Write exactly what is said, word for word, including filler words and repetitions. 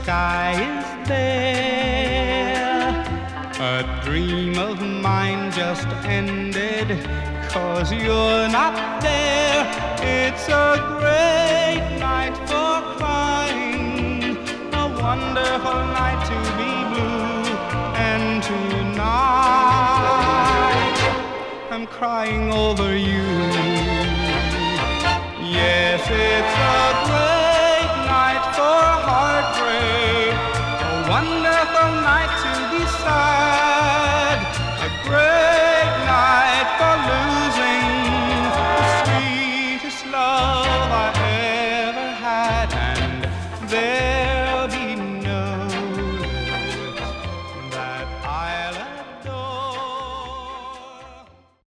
sky is bare. A dream of mine just ended, 'cause you're not there. It's a great night for crying, a wonderful night to be blue. And tonight I'm crying over you. Yes, it's a great night for heartbreak, a wonderful night to be sad, a great night for losing